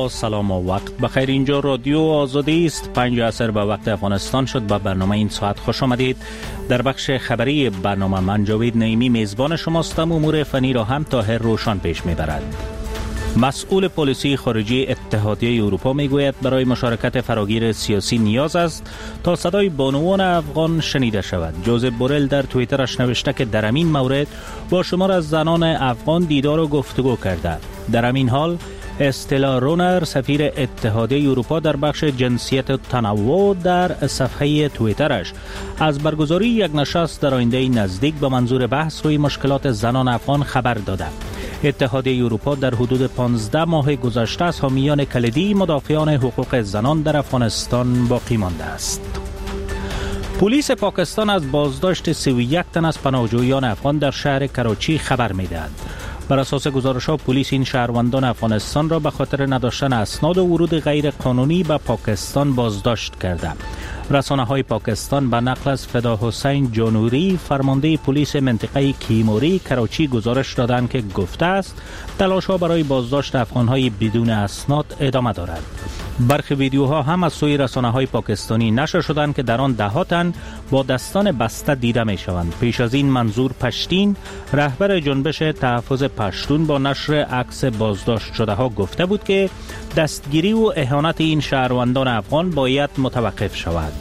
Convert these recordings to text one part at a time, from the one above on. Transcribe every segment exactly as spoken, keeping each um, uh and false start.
سلام و وقت بخیر. اینجا رادیو آزادی است. پنج عصر به وقت افغانستان شد. به برنامه این ساعت خوش آمدید. در بخش خبری برنامه من جاوید نعیمی میزبان شماستم. امور فنی را هم طاهر روشن پیش میبرد. مسئول پلیسی خارجی اتحادیه اروپا میگوید برای مشارکت فراگیر سیاسی نیاز است تا صدای بانوان افغان شنیده شود. جوزف بورل در توییترش نوشته که در این مورد با شمار از زنان افغان دیدار و گفتگو کرده. در همین حال استلا رونر سفیر اتحادیه اروپا در بخش جنسیت و تنوع در صفحه توییترش از برگزاری یک نشست در آینده نزدیک به منظور بحث روی مشکلات زنان افغان خبر داده. اتحادیه اروپا در حدود پانزده ماه گذشته از حامیان کلیدی مدافعان حقوق زنان در افغانستان باقی مانده است. پلیس پاکستان از بازداشت سی و یک تن از پناهجویان افغان در شهر کراچی خبر می‌دهد. بر اساس گزارش‌ها پلیس این شهروندان افغانستان را به خاطر نداشتن اسناد و ورود غیر قانونی به پاکستان بازداشت کرده. رسانه‌های پاکستان به نقل از فدا حسین جانوری فرمانده پلیس منطقه کیموری کراچی گزارش دادند که گفته است تلاش‌ها برای بازداشت افغان‌های بدون اسناد ادامه دارد. برخی ویدیوها هم از سوی رسانه‌های پاکستانی نشر شدند که در آن ده تن با دستان بسته دیده می‌شوند. پیش از این منظور پشتین رهبر جنبش تحفظ پشتون با نشر عکس بازداشت شده ها گفته بود که دستگیری و اهانت این شهروندان افغان باید متوقف شود.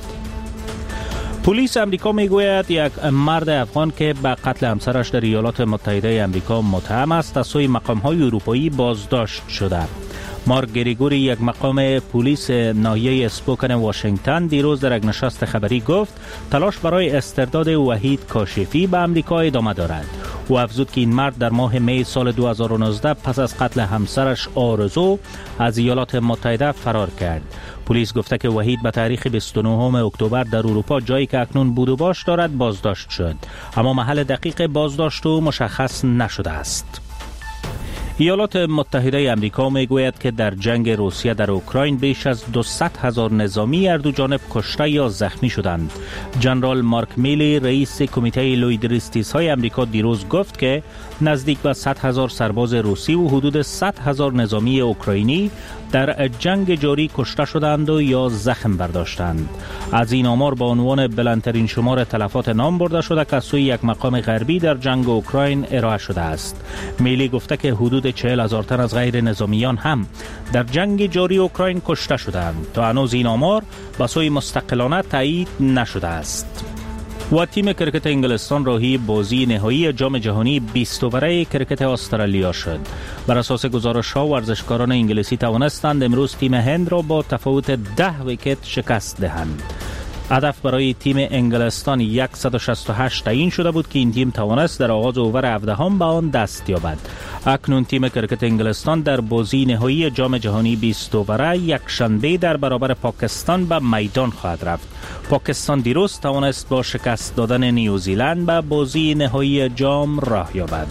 پلیس امریکا میگوید یک مرد افغان که به قتل همسرش در ایالات متحده امریکا متهم است از سوی مقام‌های اروپایی بازداشت شده. مارک گریگوری یک مقام پلیس ناحیه اسپوکن واشنگتن دیروز در یک نشست خبری گفت تلاش برای استرداد وحید کاشفی به امریکا ادامه دارد. او افزود که این مرد در ماه می سال دو هزار و نوزده پس از قتل همسرش آرزو از ایالات متحده فرار کرد. پلیس گفته که وحید به تاریخ بیست و نهم اکتبر در اروپا جایی که اکنون بود و باش دارد بازداشت شد، اما محل دقیق بازداشت او مشخص نشده است. ایالات متحده امریکا میگوید که در جنگ روسیه در اوکراین بیش از دویست هزار نظامی هر دو جانب کشته یا زخمی شدند. جنرال مارک میلی رئیس کمیته لویدریستیس های امریکا دیروز گفت که نزدیک به صد هزار سرباز روسی و حدود صد هزار نظامی اوکراینی در جنگ جاری کشته شدند و یا زخم برداشتند. از این آمار با عنوان بلندترین شمار تلفات نام برده شده که از سوی یک مقام غربی در جنگ اوکراین ارائه شده است. میلی گفته که حدود چهل هزار تن از غیر نظامیان هم در جنگ جاری اوکراین کشته شدند. تا هنوز این آمار به سوی مستقلانه تایید نشده است. و تیم کرکت انگلستان راهی بازی نهایی جام جهانی بیست اووره کرکت استرالیا شد. بر اساس گزارش‌ها ورزشکاران انگلیسی توانستند امروز تیم هند را با تفاوت ده ویکت شکست دهند. هدف برای تیم انگلستان صد و شصت و هشت تعیین شده بود که این تیم توانست در آغاز اوور هفدهم به آن دست یابد. اکنون تیم کرکت انگلستان در بازی نهایی جام جهانی بیست اووره یک شنبه در برابر پاکستان به میدان خواهد رفت. پاکستان دیروز توانست با شکست دادن نیوزیلند به بازی نهایی جام راه یابد.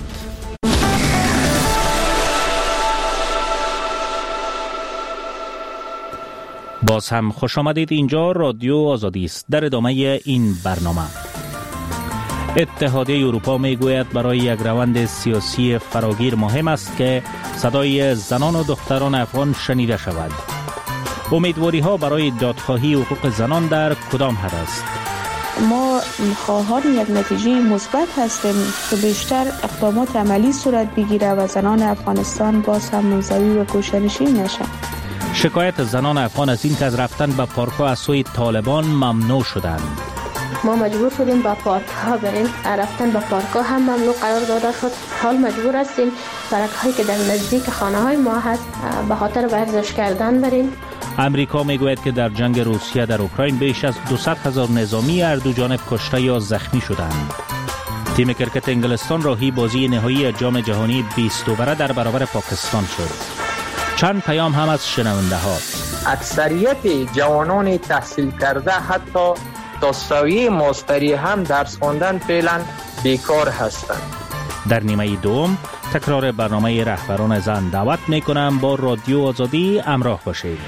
باز هم خوش آمدید. اینجا رادیو آزادی است. در ادامه این برنامه اتحادیه اروپا میگوید برای یک روند سیاسی فراگیر مهم است که صدای زنان و دختران افغان شنیده شود. امیدواری ها برای دادخواهی حقوق زنان در کدام حد است؟ ما خواهان یک نتیجه مثبت هستیم که بیشتر اقدامات عملی صورت بگیره و زنان افغانستان باز هم منزوی و گوشه‌نشین نشن. شکایت زنان افغان از این که از رفتن به پارک‌ها از سوی طالبان ممنوع شدند. ما مجبور شدیم به پارک‌ها بریم، رفتن به پارک‌ها هم ممنوع قرار داده شد. حال مجبور هستیم پارک‌هایی که در نزدیک خانه‌های ما هست به خاطر ورزش کردن بریم. امریکا میگوید که در جنگ روسیه در اوکراین بیش از دویست هزار نظامی هر دو جانب کشته یا زخمی شدند. تیم کرکت انگلستان راهی بازی نهایی جام جهانی بیست اووره در برابر پاکستان شد. چند پیام هم از شنونده ها. اکثریت جوانان تحصیل کرده حتی تا سویه ماستری هم درس خواندن فعلا بیکار هستند. در نیمه دوم تکرار برنامه رهبران زن دعوت میکنم با رادیو آزادی همراه باشید.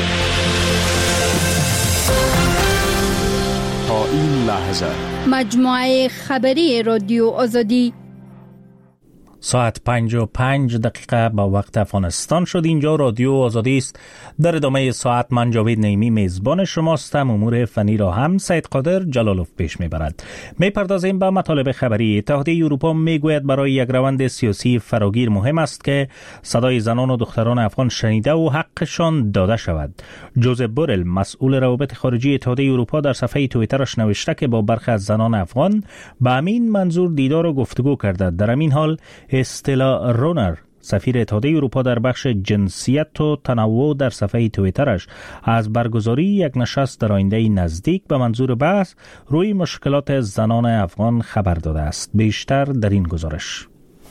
تا این لحظه مجموعه خبری رادیو آزادی. ساعت پنج و پنج دقیقه با وقت افغانستان شد. اینجا رادیو آزادی است. در ادامه ساعت من جاوید نعیمی میزبان شماستم. امور فنی را هم سید قادر جلالوف پیش میبرد. میپردازیم به مطالب خبری. اتحادیه اروپا میگوید برای یک روند سیاسی فراگیر مهم است که صدای زنان و دختران افغان شنیده و حقشان داده شود. جوزف بورل مسئول روابط خارجی اتحادیه اروپا در صفحه توییترش نوشته که با برخی از زنان افغان به همین منظور دیدار و گفتگو کرده. در همین حال استلا رونر سفیر اتحادیه اروپا در بخش جنسیت و تنوع در صفحه توییترش از برگزاری یک نشست در آینده نزدیک به منظور بحث روی مشکلات زنان افغان خبر داده است. بیشتر در این گزارش.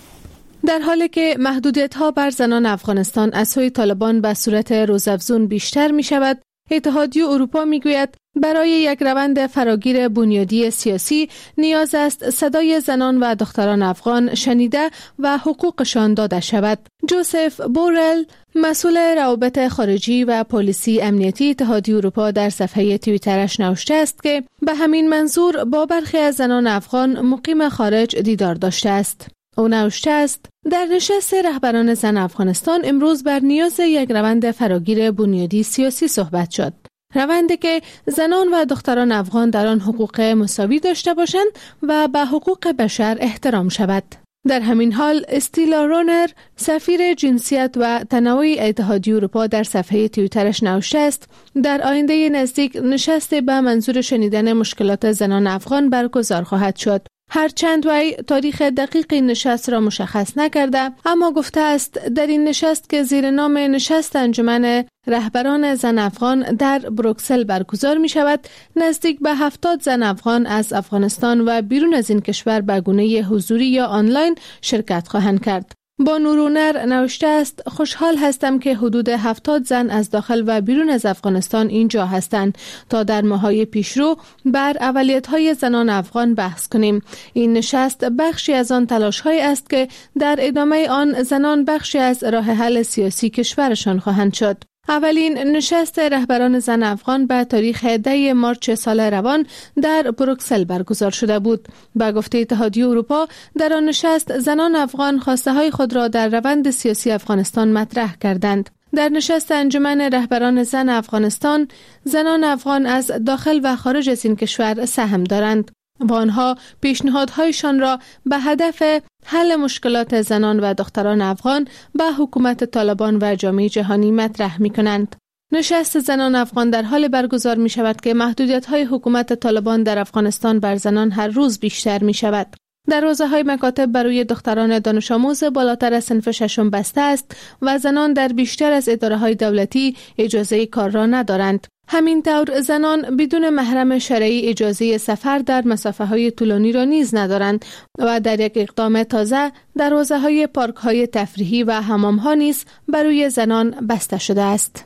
در حالی که محدودیت‌ها بر زنان افغانستان از سوی طالبان به صورت روزافزون بیشتر می شود، اتحادیه اروپا می گوید برای یک روند فراگیر بنیادی سیاسی نیاز است صدای زنان و دختران افغان شنیده و حقوقشان داده شود. جوزف بورل مسئول روابط خارجی و پلیسی امنیتی اتحادیه اروپا در صفحه توییترش نوشته است که به همین منظور با برخی از زنان افغان مقیم خارج دیدار داشته است. او نوشته است در نشست رهبران زن افغانستان امروز بر نیاز یک روند فراگیر بنیادی سیاسی صحبت شد. روندی که زنان و دختران افغان در آن حقوق مساوی داشته باشند و به حقوق بشر احترام شود. در همین حال استیلا رونر سفیر جنسیت و تنوع اتحادیه اروپا در صفحه توییترش نوشته است در آینده نزدیک نشست به منظور شنیدن مشکلات زنان افغان برگزار خواهد شد. هرچند وی تاریخ دقیق این نشست را مشخص نکرده، اما گفته است در این نشست که زیر نام نشست انجمن رهبران زن افغان در بروکسل برگزار می شود، نزدیک به هفتاد زن افغان از افغانستان و بیرون از این کشور به گونه حضوری یا آنلاین شرکت خواهند کرد. با نورونر نوشته است خوشحال هستم که حدود هفتاد زن از داخل و بیرون از افغانستان اینجا هستند تا در ماه‌های پیشرو بر اولویت‌های زنان افغان بحث کنیم. این نشست بخشی از آن تلاش‌هایی است که در ادامه آن زنان بخشی از راه حل سیاسی کشورشان خواهند شد. اولین نشست رهبران زن افغان به تاریخ ده مارچ سال روان در بروکسل برگزار شده بود. به گفته اتحادیه اروپا در آن نشست زنان افغان خواسته های خود را در روند سیاسی افغانستان مطرح کردند. در نشست انجمن رهبران زن افغانستان زنان افغان از داخل و خارج از این کشور سهم دارند و آنها پیشنهادهایشان را به هدف حل مشکلات زنان و دختران افغان به حکومت طالبان و جامعه جهانی مطرح می کنند. نشست زنان افغان در حال برگزار می شود که محدودیت‌های حکومت طالبان در افغانستان بر زنان هر روز بیشتر می شود. دروازه‌های مکاتب برای دختران دانش آموز بالاتر از صنف ششم بسته است و زنان در بیشتر از اداره‌های دولتی اجازه کار را ندارند. همینطور زنان بدون محرم شرعی اجازه سفر در مسافه‌های طولانی را نیز ندارند و در یک اقدام تازه دروازه‌های پارک‌های تفریحی و حمام‌ها نیز برای زنان بسته شده است.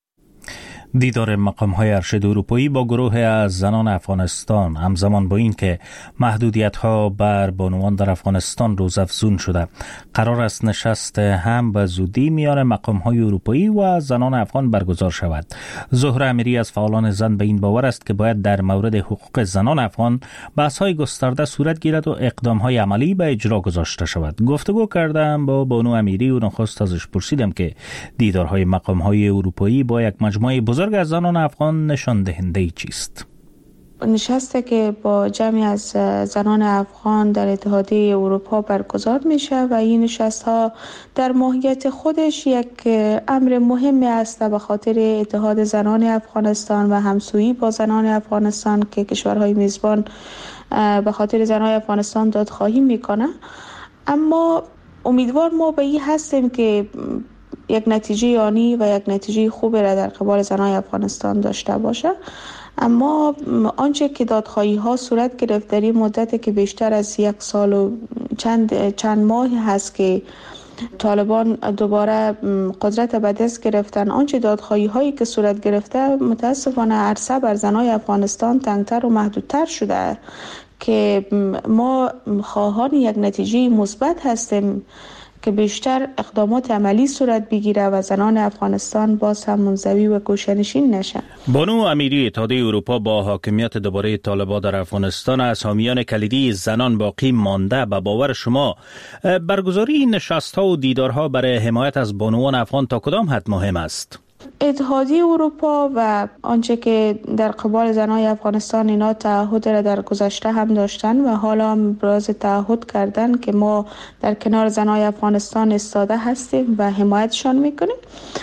دیدار مقام‌های ارشد اروپایی با گروه از زنان افغانستان همزمان با این که محدودیت‌ها بر بانوان در افغانستان روزافزون شده، قرار است نشست هم به زودی میان مقام‌های اروپایی و زنان افغان برگزار شود. زهره امیری از فعالان زن به این باور است که باید در مورد حقوق زنان افغان بحث‌های گسترده صورت گیرد و اقدام‌های عملی به اجرا گذاشته شود. گفتگو کردم با بانو امیری و نخست ازش پرسیدم که دیدارهای مقام‌های اروپایی با یک مجموعه بزرگ از زنان افغان نشان دهنده چیست؟ نشسته که با جمعی از زنان افغان در اتحادیه اروپا برگزار میشه و این نشست ها در ماهیت خودش یک امر مهمی است به خاطر اتحاد زنان افغانستان و همسویی با زنان افغانستان که کشورهای میزبان به خاطر زنان افغانستان دادخواهی میکنه. اما امیدوار ما به این هستیم که یک نتیجه آنی و یک نتیجه خوبی را در قبال زنان افغانستان داشته باشه. اما آنچه که دادخواهی ها صورت گرفت در این مدت که بیشتر از یک سال و چند چند ماهی هست که طالبان دوباره قدرت به دست گرفتن، آنچه دادخواهی هایی که صورت گرفته متاسفانه عرصه بر زنان افغانستان تنگتر و محدودتر شده که ما خواهان یک نتیجه مثبت هستیم که بیشتر اقدامات عملی صورت بگیره و زنان افغانستان باز هم منزوی و گوشه‌نشین نشن. بانو امیری، اتحادیه اروپا با حاکمیت دوباره طالبان در افغانستان از حامیان کلیدی زنان باقی مانده. به باور شما برگزاری نشست‌ها و دیدارها برای حمایت از بانوان افغان تا کدام حد مهم است؟ اتحادیه اروپا و آنچه که در قبال زنای افغانستان اینا تعهد را در گذشته هم داشتن و حالا هم ابراز تعهد کردن که ما در کنار زنای افغانستان ایستاده هستیم و حمایتشان میکنیم.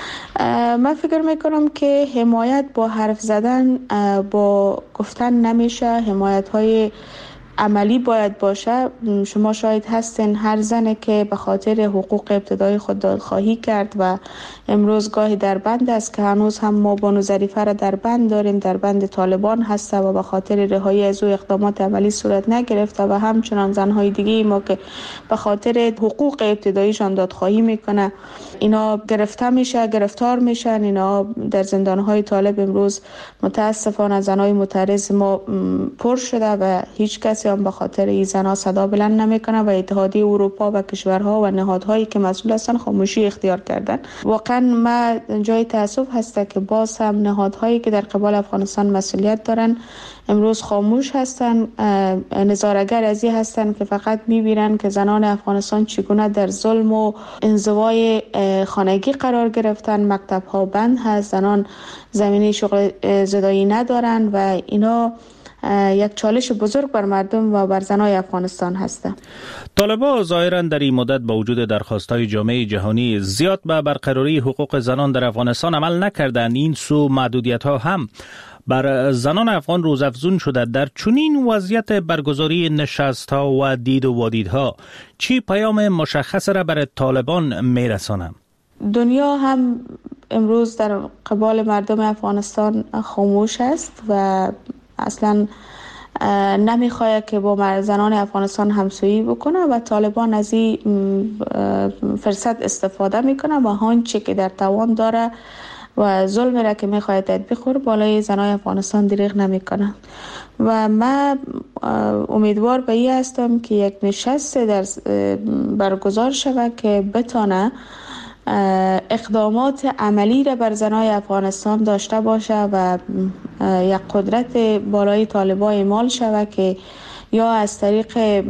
من فکر میکنم که حمایت با حرف زدن، با گفتن نمیشه، حمایت های عملی باید باشه. شما شاید هستین هر زنی که به خاطر حقوق ابتدایی خود دادخواهی کرد و امروز گاهی در بند است که هنوز هم ما بانو ظریفه را در بند داریم، در بند طالبان هسته و به خاطر رهایی از او اقدامات عملی صورت نگرفته و همچنان زنهای دیگه ما که به خاطر حقوق ابتداییشان دادخواهی میکنه اینا گرفته میشه، گرفتار میشن، اینا در زندانهای طالب امروز متاسفانه زنهای معترض ما پر شده و هیچ کسی هم به خاطر این زنها صدا بلند نمیکنه و اتحادیه اروپا و کشورها و نهادهایی که مسئول هستن خاموشی اختیار کردن. واقعا ما جای تاسف هسته که باز هم نهادهایی که در قبال افغانستان مسئولیت دارن امروز خاموش هستن، نظاره‌گر از این هستن که فقط میبینن که زنان افغانستان چگونه در ظلم و انزوای خانگی قرار گرفتن، مکتب ها بند هست، زنان زمینه شغل زدایی ندارن و اینا یک چالش بزرگ بر مردم و بر زنای افغانستان هسته. طالبان ظاهراً در این مدت با وجود درخواست‌های جامعه جهانی زیاد به برقراری حقوق زنان در افغانستان عمل نکردند. این سو محدودیت‌ها هم بر زنان افغان روزافزون شده. در چنین وضعیت برگزاری نشست‌ها و دید و وادیدها چی پیام مشخص را برای طالبان میرسانند؟ دنیا هم امروز در قبال مردم افغانستان خاموش است و اصلا نمیخواد که با زنان افغانستان همسویی بکنه و طالبان از این فرصت استفاده میکنه و آنچه که در توان داره و ظلم را که میخواد تطبیق کنه بالای زنای افغانستان دریغ نمیکنه و من امیدوار به این هستم که یک نشست در برگزار شود که بتانه اقدامات عملی را بر زنای افغانستان داشته باشه و یک قدرت بالای طالبان اعمال شود که یا از طریق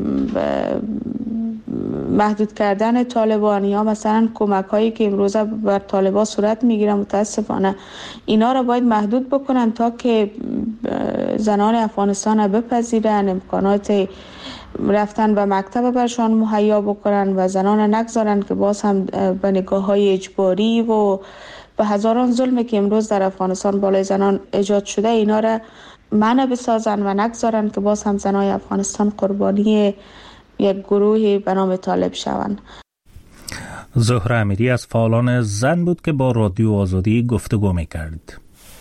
محدود کردن طالبان یا مثلا کمک هایی که امروزه بر طالبان صورت میگیره متاسفانه اینا را باید محدود بکنن تا که زنان افغانستان را بپذیرن، امکانات رفتن به مکتب برشان مهیا بکنن و زنان نگذارن که باز هم به نگاه های اجباری و به هزاران ظلمی که امروز در افغانستان بالای زنان ایجاد شده اینا را منع بسازن و نگذارن که باز هم زنای افغانستان قربانی یک گروهی به نام طالب شوند. زهره امیری از فعالان زن بود که با رادیو آزادی گفتگو می‌کرد.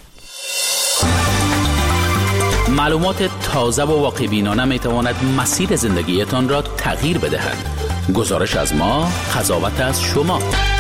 معلومات تازه و واقع بینانه می تواند مسیر زندگیتان را تغییر بدهد. گزارش از ما، قضاوت از شما.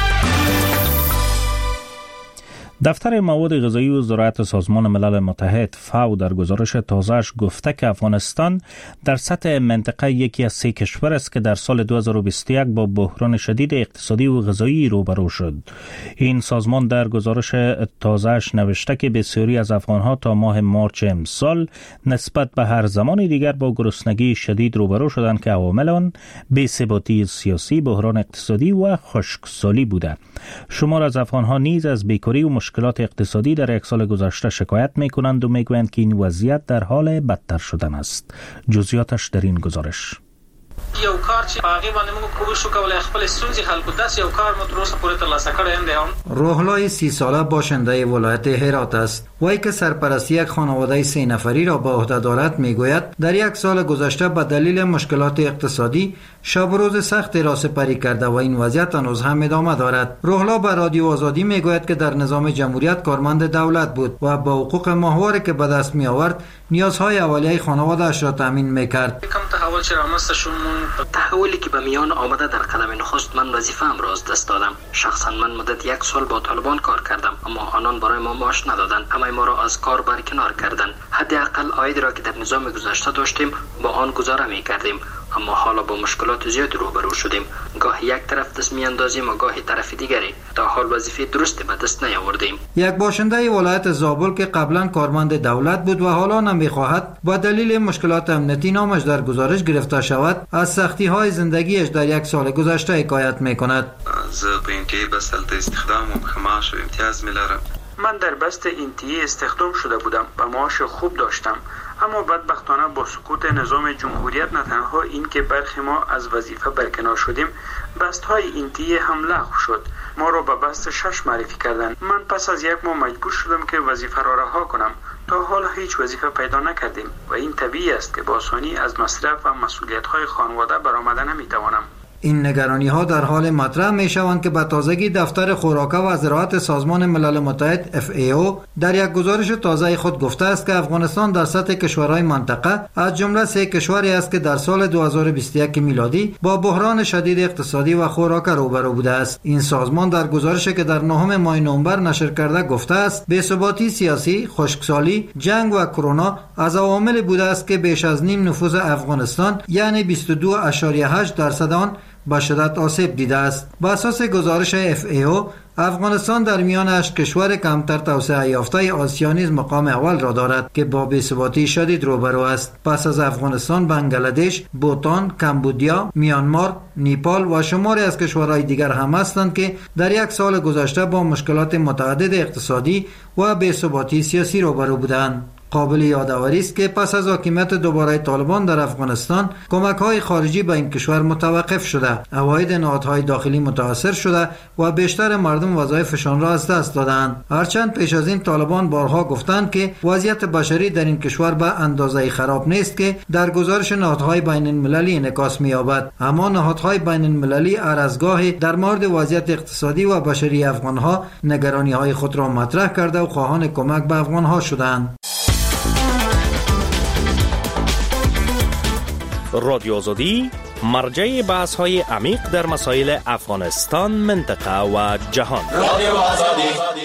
دفتر مواد غذایی و زراعت سازمان ملل متحد فاو در گزارش تازه‌اش گفته که افغانستان در سطح منطقه یکی از سه کشور است که در سال دو هزار و بیست و یک با بحران شدید اقتصادی و غذایی روبرو شد. این سازمان در گزارش تازه‌اش نوشته که بسیاری از افغان‌ها تا ماه مارچ امسال نسبت به هر زمان دیگر با گرسنگی شدید روبرو شدند که عوامل آن بی‌ثباتی سیاسی، بحران اقتصادی و خشکسالی بوده. شمار از افغان‌ها نیز از بیکاری و مشکلات اقتصادی در یک سال گذشته شکایت می‌کنند و می‌گویند که این وضعیت در حال بدتر شدن است. جزئیاتش در این گزارش. یو کار چې هغه باندې موږ کوشش وکړو خپل ستونزې حل کړو. داس یو کار مو تر اوسه پورې ترلاسه کړی نه دی. روحلای سی ساله باشنده ولایت هرات است. وی که سرپرستی یک خانواده سه نفری را به عهده دارد میگوید در یک سال گذشته به دلیل مشکلات اقتصادی شب و روز سخت را سپری کرده و این وضعیت هنوز هم ادامه دارد. روحلا به رادیو آزادی میگوید که در نظام جمهوریت کارمند دولت بود و با حقوق ماهواره که به دست می آورد نیازهای اولیه خانواده‌اش را تامین میکرد. کم تحول چې رامنځته شو تحولی که به میان آمده در قدم نخست من وظیفه‌ام را از دست دادم. شخصا من مدت یک سال با طالبان کار کردم اما آنان برای ما معاش ندادند. همه ما را از کار برکنار کردند. حداقل عاید را که در نظام گذشته داشتیم با آن گزاره می‌کردیم. اما حالا با مشکلات زیاد روبرو شدیم. گاه یک طرف دست میاندازیم و گاه طرف دیگری. تا حال وظیفه درست به دست نیاوردیم. یک باشنده ولایت زابل که قبلا کارمند دولت بود و حالا نمیخواهد با دلیل مشکلات امنیتی نامش در گزارش گرفته شود، از سختی های زندگیش در یک سال گذشته حکایت میکند. زه په انتهای بسته استخدام و معاش و امتیاز میلرم. من در بست انتهای استخدام شده بودم و معاش خوب داشتم، اما بدبختانه با سقوط نظام جمهوریت نه تنها این که برخی ما از وظیفه برکنار شدیم، بست های انتهای هم لغو شد. ما را به بست شش معرفی کردند. من پس از یک ماه مجبور شدم که وظیفه را رها کنم. تا حال هیچ وظیفه پیدا نکردیم و این طبیعی است که با آسانی از مصرف و مسئولیت های خانواده برآمده نمیتوانم. این نگرانی ها در حال مطرح می شوند که به تازگی دفتر خوراک و زراعت سازمان ملل متحد اف ای او در یک گزارش تازه خود گفته است که افغانستان در سطح کشورهای منطقه از جمله سه کشوری است که در سال دو هزار و بیست و یک میلادی با بحران شدید اقتصادی و خوراک روبرو بوده است. این سازمان در گزارشی که در نهم ماه نوامبر نشر کرده گفته است بی‌ثباتی سیاسی، خشکسالی، جنگ و کرونا از عوامل بوده است که بیش از نیم نفوس افغانستان یعنی بیست و دو ممیز هشت درصد آن به شدت آسیب دیده است. بر اساس گزارش اف ای او افغانستان در میان هشت کشور کمتر توسعه یافته آسیا نیز مقام اول را دارد که با بی‌ثباتی شدید روبرو است. پس از افغانستان بنگلادش، بوتان، کمبودیا، میانمار، نیپال و شماری از کشورهای دیگر هم هستند که در یک سال گذشته با مشکلات متعدد اقتصادی و بی‌ثباتی سیاسی روبرو بودند. قابل یادآوری است که پس از حاکمیت دوباره طالبان در افغانستان کمک‌های خارجی به این کشور متوقف شده، عواید نهادهای داخلی متاثر شده و بیشتر مردم وظایفشان را از دست دادند. هرچند پیش از این طالبان بارها گفتند که وضعیت بشری در این کشور به اندازه خراب نیست که در گزارش نهادهای بین المللی انعکاس می‌یابد، اما نهادهای بین المللی هر از گاهی در مورد وضعیت اقتصادی و بشری افغان‌ها نگرانی‌های خود را مطرح کرده و خواهان کمک به افغان‌ها شدند. رادیو آزادی مرجع بحث های عمیق در مسائل افغانستان، منطقه و جهان. رادیو آزادی.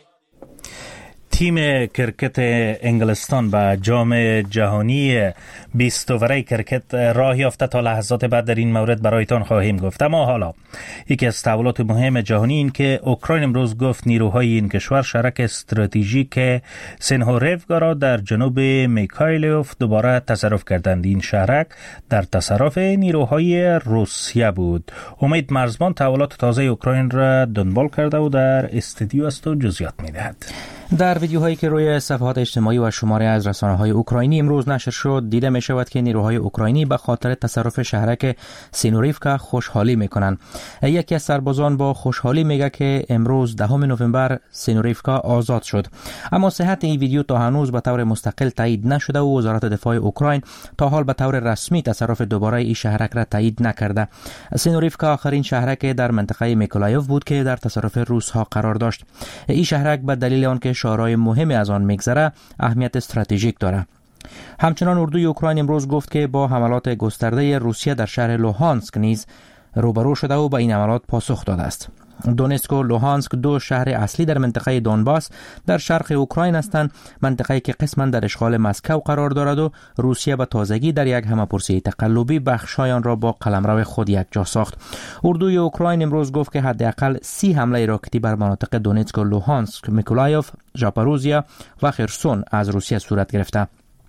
تیم کرکت انگلستان به جام جهانی بیست اووره کرکت راه یافته. تا لحظات بعد در این مورد برایتان خواهیم گفت. اما حالا یکی از تحولات مهم جهانی این که اوکراین امروز گفت نیروهای این کشور شرک استراتژیک سنهوریوکا را در جنوب میکایلوف دوباره تصرف کردند. این شهرک در تصرف نیروهای روسیه بود. امید مرزبان تحولات تازه اوکراین را دنبال کرده و در استودیو است و جزئیات می‌دهد. در ویدیوهایی که روی صفحات اجتماعی و شماری از رسانه‌های اوکراینی امروز نشر شد دیده می شود که نیروهای اوکراینی به خاطر تصرف شهرک سینوریوکا خوشحالی می کنند. یکی از سربازان با خوشحالی میگه که امروز دهم نوامبر سینوریوکا آزاد شد. اما صحت این ویدیو تا هنوز به طور مستقل تایید نشده و وزارت دفاع اوکراین تا حال به طور رسمی تصرف دوباره این شهرک را تایید نکرده. سینوریوکا آخرین شهرک در منطقه میکولایوف بود که در تصرف روس ها قرار داشت. این شهرک به دلیل آنکه شهرهای مهمی از آن میگذره اهمیت استراتژیک داره. همچنان اردوی اوکراین امروز گفت که با حملات گسترده روسیه در شهر لوهانسک نیز روبرو شده و به این حملات پاسخ داده است. دونتسک و لوهانسک دو شهر اصلی در منطقه دونباس در شرق اوکراین هستند، منطقه‌ای که قسما در اشغال مسکو قرار دارد و روسیه به تازگی در یک همه‌پرسی تقلبی بخش‌های آن را با قلمرو خود یکجا ساخت. اردوی اوکراین امروز گفت که حداقل سی حمله راکتی بر مناطق دونتسک و لوهانسک، میکولایوف، ژاپاروژیا و خرسون از روسیه صورت گرفته.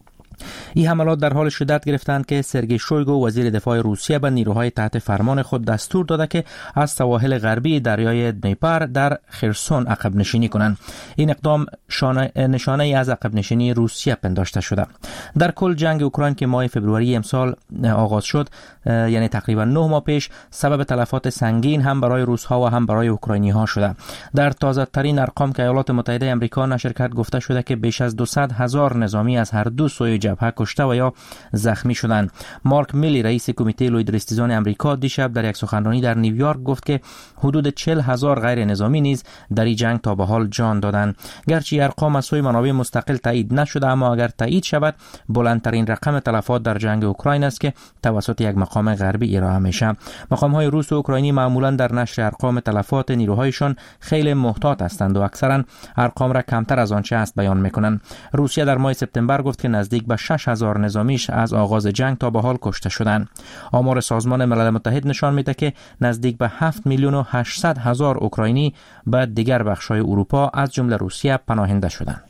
این حملات در حال شدت گرفتند که سرگئی شویگو وزیر دفاع روسیه به نیروهای تحت فرمان خود دستور داده که از سواحل غربی دریای دنیپر در خرسون عقب نشینی کنند. این اقدام نشانه ای از عقب نشینی روسیه پنداشته شده. در کل جنگ اوکراین که ماه فوریه امسال آغاز شد، یعنی تقریبا نه ماه پیش، سبب تلفات سنگین هم برای روس‌ها و هم برای اوکراینی‌ها شده. در تازه ترین ارقام که ایالات متحده آمریکا نشر کرد گفته شده که بیش از دویست هزار نظامی از هر دو سوی جبهه کشته و یا زخمی شدند. مارک میلی رئیس کمیته لویدرستیزان آمریکا دیشب در یک سخنرانی در نیویورک گفت که حدود چهل هزار غیر نظامی نیز در این جنگ تا به حال جان دادند. گرچه ارقام از سوی منابع مستقل تایید نشده، اما اگر تایید شود بلندترین رقم تلفات در جنگ اوکراین است که توسط یک مقام غربی ارائه میشه. مقام‌های روس و اوکراینی معمولا در نشر ارقام تلفات نیروهایشان خیلی محتاط هستند و اکثرا ارقام را کمتر از آنچه است بیان میکنند. روسیه در ماه سپتامبر گفت که نزدیک به شش هزار نظامیش از آغاز جنگ تا به حال کشته شدند. آمار سازمان ملل متحد نشان میده که نزدیک به هفت میلیون و هشتصد هزار اوکراینی به دیگر بخش‌های اروپا از جمله روسیه پناهنده شدند.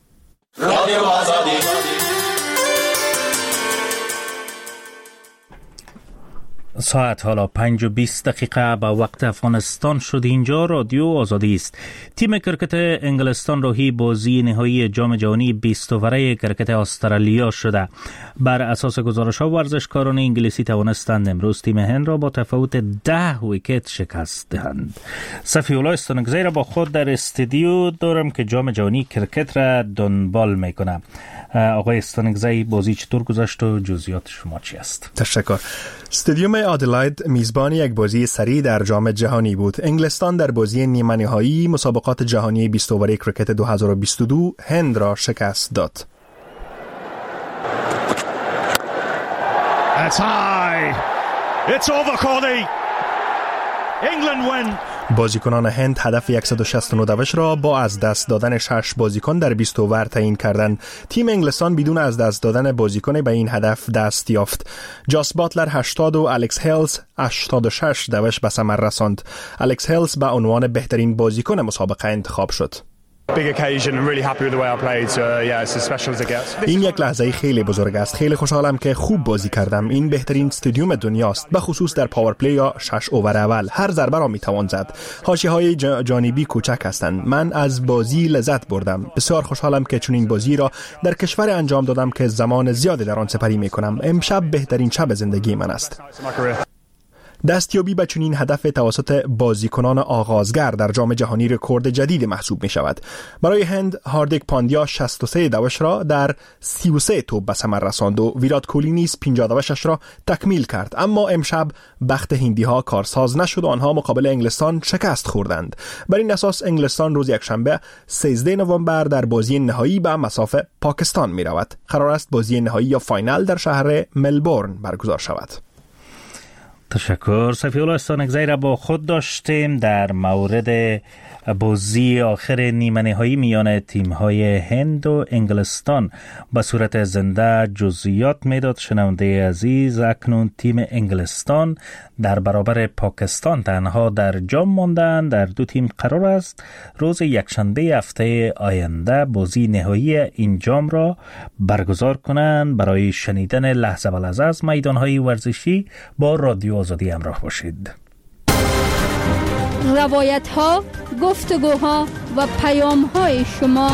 ساعت حالا پنج و بیست دقیقه به وقت افغانستان شد. اینجا رادیو آزادی است. تیم کرکت انگلستان راهی بازی نهایی جام جهانی بیست اوره کرکت استرالیا شده. بر اساس گزارش ها ورزشکاران انگلیسی توانستند امروز تیم هند را با تفاوت ده ویکت شکست دهند. صفی‌الله استانکزی را با خود در استودیو دارم که جام جهانی کرکت را دنبال میکنه. آقای استانکزی، بازی چطور گذشت و جزئیات شما چی است؟ تشکر. استادیوم آدلاید میزبان یک بازی سریع در جام جهانی بود. انگلستان در بازی نیمه نهایی مسابقات جهانی بیست اوره کرکت دو هزار و بیست و دو هند را شکست داد. It's high. It's over, Cordy. England win. بازیکنان هند هدف صد و شصت و نه دوش را با از دست دادن شش بازیکن در بیست اوور تعیین کردند. تیم انگلستان بدون از دست دادن بازیکن به این هدف دست یافت. جاس باتلر هشتاد و الکس هیلز هشتاد و شش دوش به ثمر رساند. الکس هیلز به عنوان بهترین بازیکن مسابقه انتخاب شد. این یک لحظه خیلی بزرگ است. خیلی خوشحالم که خوب بازی کردم. این بهترین استادیوم دنیاست، به خصوص در پاور پلی یا شش اوور اول. هر ضربه را میتوان زد. حاشیه‌های جانبی کوچک هستند. من از بازی لذت بردم. بسیار خوشحالم که چنین بازی را در کشور انجام دادم که زمان زیادی در آن سپری میکنم. امشب بهترین شب زندگی من است. دستیابی به چنین هدف توسط بازیکنان آغازگر در جام جهانی رکورد جدید محسوب می شود. برای هند هاردیک پاندیا شصت و سه دوش را در سی و سه توپ به ثمر رساند و ویرات کوهلی نیز پنجاه دوشش را تکمیل کرد. اما امشب بخت هندی ها کارساز نشد و آنها مقابل انگلستان شکست خوردند. بر این اساس انگلستان روز یکشنبه سیزده نوامبر در بازی نهایی به مسافه پاکستان می رود. قرار است بازی نهایی یا فاینال در شهر ملبورن برگزار شود. تشکر. صفی‌الله استانکزی را با خود داشتیم در مورد بازی آخر نیمه نهایی میان تیم‌های هند و انگلستان به صورت زنده جزئیات میداد. شنونده عزیز، اکنون تیم انگلستان در برابر پاکستان تنها در جام ماندند. در دو تیم قرار است روز یکشنبه هفته آینده بازی نهایی این جام را برگزار کنند. برای شنیدن لحظه به لحظه از میدان‌های ورزشی با رادیو آزادی همراه باشید. روایت ها، گفتگوها و پیام های شما.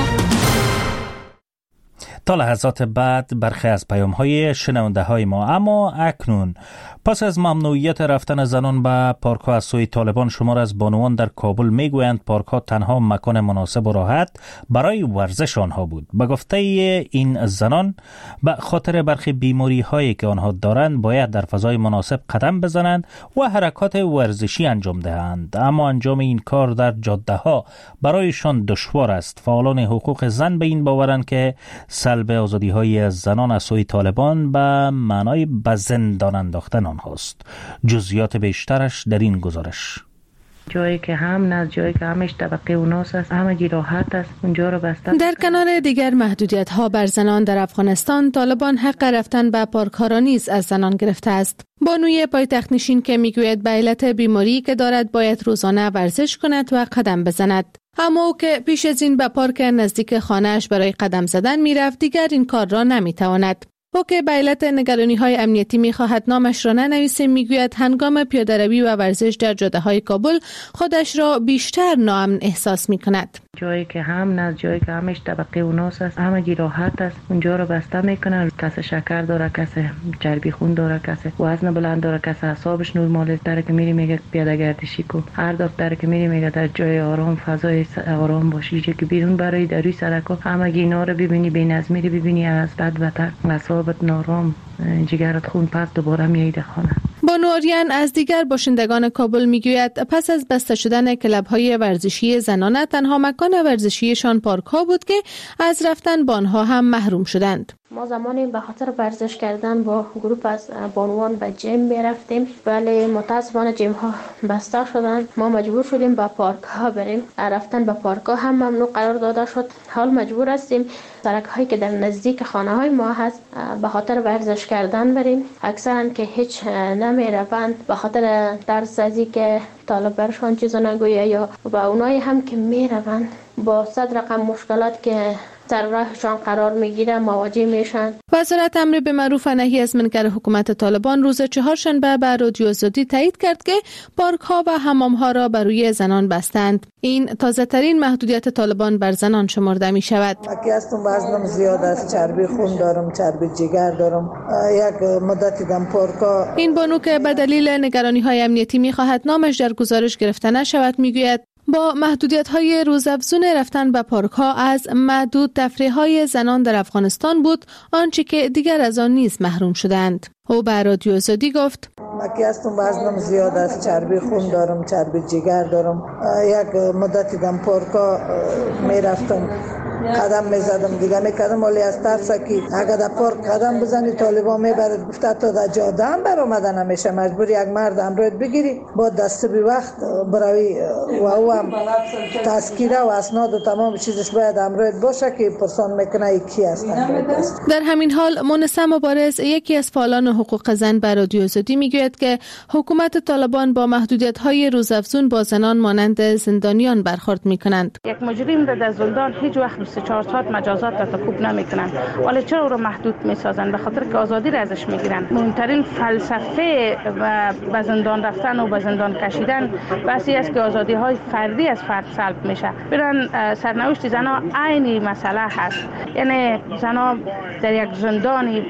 تا لحظات بعد برخی از پیام های شنونده های ما. اما اکنون پس از ممنوعیت رفتن زنان به پارک ها از سوی طالبان، شمار از بانوان در کابل میگویند پارک ها تنها مکان مناسب و راحت برای ورزش آنها بود. به گفته این زنان، به خاطر برخی بیماری هایی که آنها دارند باید در فضای مناسب قدم بزنند و حرکات ورزشی انجام دهند. اما انجام این کار در جاده ها برایشان دشوار است. فعالان حقوق زن به این باورند که سلب آزادی های زنان از سوی طالبان به معنای به زندان انداختن آنهاست. جزئیات بیشترش در این گزارش. جایی که هم نه جایی که همش طبقه اوناس است، همه راحت است، اونجا رو بستن. در کنار دیگر محدودیت ها بر زنان در افغانستان، طالبان حق رفتن به پارک ها را نیز از زنان گرفته است. بانوی پایتخت نشین که میگوید به علت بیماری که دارد باید روزانه ورزش کند و قدم بزند. اما او که پیش از این به پارک نزدیک خانه‌اش برای قدم زدن میرفت، دیگر این کار را نمیتواند. او که به علت نگرانی های امنیتی میخواهد نامش را ننویسه، میگوید هنگام پیاده‌روی و ورزش در جاده های کابل خودش را بیشتر ناامن احساس میکند. جایی که هم نه جایی که همش طبقه اوناس است، همه راحت است، اونجا رو بسته میکنن. کس شکر داره، کس چربی خون داره، کس وزن بلند داره، کس اعصابش نرمال است، در که میری میگه پیاده گردشی کن. هر دکتر که میری میگه در جای آرام، فضای آرام باشی. چه که بیرون برای در روی سرک ها همه اینا رو ببینی، بی‌نظمی رو ببینی، از بد بدتر اعصابت نارام، جگرت خون پس دوباره میایید خانه. بانو آریان از دیگر باشندگان کابل میگوید پس از بسته شدن کلب‌های ورزشی زنانه، تنها مکان ورزشیشان پارک ها بود که از رفتن به آنها هم محروم شدند. ما زمانی به خاطر ورزش کردن با گروه از بانوان به جیم می رفتیم، ولی متاسفانه جیم ها بسته شدن. ما مجبور شدیم به پارک ها بریم. رفتن به پارک ها هم ممنوع قرار داده شد. حال مجبور هستیم سرک هایی که در نزدیک خانه های ما هست به خاطر ورزش کردن بریم. اکثرا که هیچ نمی روند به خاطر ترس از اینکه طالب برشان چیزا نگویه، یا و اونایی هم که می روند با صد رقم مشکلات که در راهشان قرار میگیره مواجه میشن. وزارت امر به معروف و نهی از منکر حکومت طالبان روز چهارشنبه به رادیو آزادی تایید کرد که پارک ها و حمام ها را بر روی زنان بستند. این تازه ترین محدودیت طالبان بر زنان شمرده می شود. اگه هستم وزنم زیاد است، چربی خون دارم، چربی جگر دارم، یک مدتی دم پارک ها. این بانو که به دلیل نگرانی های امنیتی می خواهد نامش در گزارش گرفته نشود میگوید با محدودیت‌های روزافزون رفتن به پارک‌ها از معدود تفریح‌های زنان در افغانستان بود آنچه که دیگر از آن نیز محروم شدند. او به رادیو آزادی گفت: مکی هستم وزنم زیاد است، چربی خون دارم، چربی جگر دارم، یک مدتی دم پارک‌ها میرفتم، قدم میزدم دیگه میکردم، ولی از ترس که اگر در پارک قدم بزنی طالبان میبرد، گفته تا در جاده هم بر آمده نمیشه، مجبور یک مرد امروز بگیری با دست بی وقت بروی و او هم تذکیره و اسناد و تمام چیزش باید امروز باشه که پرسان میکنه کی هستن. در همین حال مونسه مبارز یکی از فعالان حقوق زن به رادیو آزادی میگوید که حکومت طالبان با محدودیت‌های روزافزون با زنان مانند زندانیان برخورد میکنند. یک مجرم در زندان هیچ وقت بیست و چهار ساعت مجازات را تکوب نمیکنن، ولی چرا او را محدود میسازن؟ به خاطر که آزادی را ازش میگیرن. مهمترین فلسفه به زندان رفتن و به زندان کشیدن بحثی است که آزادی های فردی از فرد سلب میشه. برن سرنوشت زنها عینی مسئله هست، یعنی زنها در یک زندانی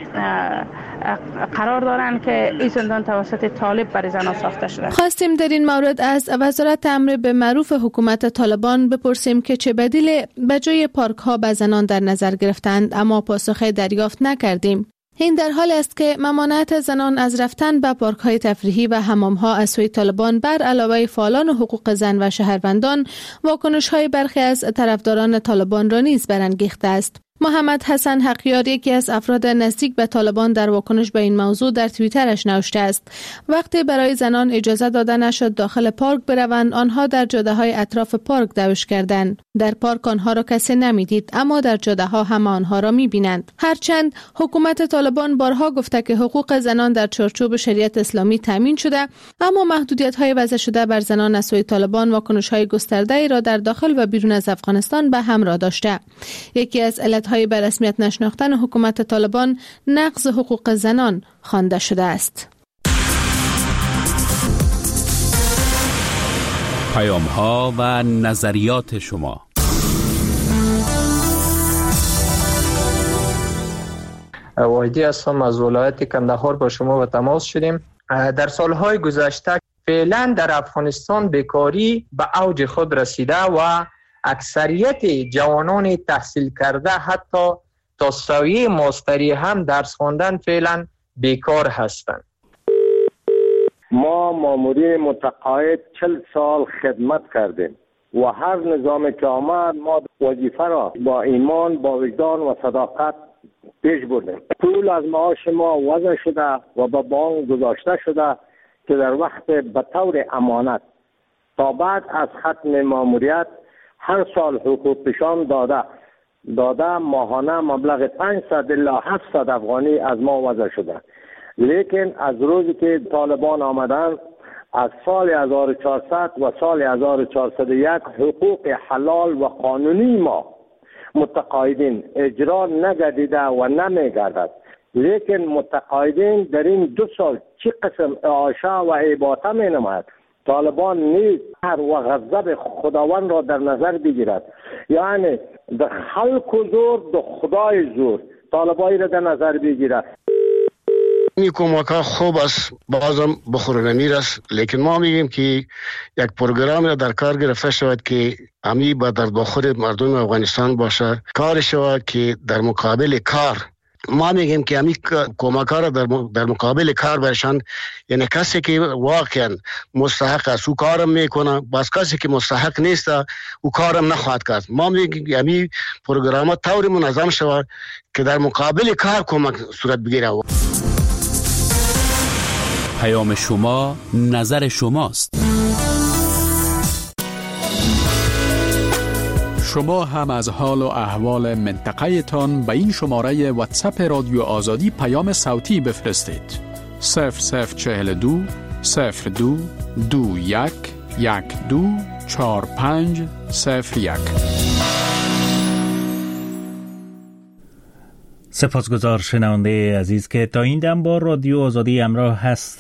قرار دارن که این زندان توسط طالب برای زنها ساخته شده. خواستیم در این مورد از وزارت امر به معروف حکومت طالبان بپرسیم که چه بدیل به جای پارک ها به زنان در نظر گرفتند، اما پاسخ دریافت نکردیم. این در حال است که ممانعت زنان از رفتن به پارک های تفریحی و حمام ها از سوی طالبان بر علاوه فعالان حقوق زن و شهروندان، واکنش های برخی از طرفداران طالبان را نیز برانگیخته است. محمد حسن حقیار یکی از افراد نزدیک به طالبان در واکنش به این موضوع در توییترش نوشته است: وقتی برای زنان اجازه داده نشد داخل پارک بروند، آنها در جاده های اطراف پارک دوش کردند. در پارک آنها را کسی نمیدید، اما در جاده ها همه آنها را میبینند. هرچند حکومت طالبان بارها گفته که حقوق زنان در چارچوب شریعت اسلامی تامین شده، اما محدودیت های وضع شده بر زنان از سوی طالبان واکنش های گسترده ای را در داخل و بیرون از افغانستان به همراه داشته. یکی از علت های به رسمیت نشناختن حکومت طالبان نقض حقوق زنان خوانده شده است. پیام ها و نظریات شما. واحدی هستم از ولایت کندهار، با شما به تماس شدیم. در سالهای گذشته فعلا در افغانستان بیکاری به اوج خود رسیده و اکثریت جوانان تحصیل کرده حتی تا سویه ماستری هم درس خواندن فعلا بیکار هستند. ما مامورین متقاعد چل سال خدمت کردیم و هر نظامی که آمد ما وظیفه را با ایمان، با وجدان و صداقت پیش بردیم. پول از معاش ما وضع شده و به بانک گذاشته شده که در وقت به طور امانت تا بعد از ختم ماموریت هر سال حقوق پیشان داده داده ماهانه مبلغ پانصد الی هفتصد افغانی از ما وضع شده. لیکن از روزی که طالبان آمدن از سال هزار و چهارصد و سال هزار و چهارصد و یک حقوق حلال و قانونی ما متقاعدین اجرا نگردیده و نمیگردد. لیکن متقاعدین در این دو سال چه قسم اعاشه و اباطه می نماید. طالبان نیز هر و غضب خداوند را در نظر بگیرد، یعنی در خلق و زور در خدای زور طالبانی را در نظر بگیرد. این کمک ها خوب است، بازم بخورنمیر است، لیکن ما میگیم که یک پروگرام را در کار گرفته شود که امی با در بخور مردم افغانستان باشه، کار شود که در مقابل کار ما میگیم که همین کمک را در در مقابل کار برشان، یعنی کسی که واقعا مستحق است او کارم میکنه، بس کسی که مستحق نیست او کارم نخواهد کرد. ما میگیم همین پروگرام طوری منظم شود که در مقابل کار کمک صورت بگیره. پیام شما نظر شماست. شما هم از حال و احوال منطقه تان به این شماره واتساپ رادیو آزادی پیام صوتی بفرستید. صفر صفر چهل دو صفر دو دو یک یک دو چار پنج صفر یک. سپاسگزار شنونده عزیز که تا این دم با رادیو آزادی همراه هست.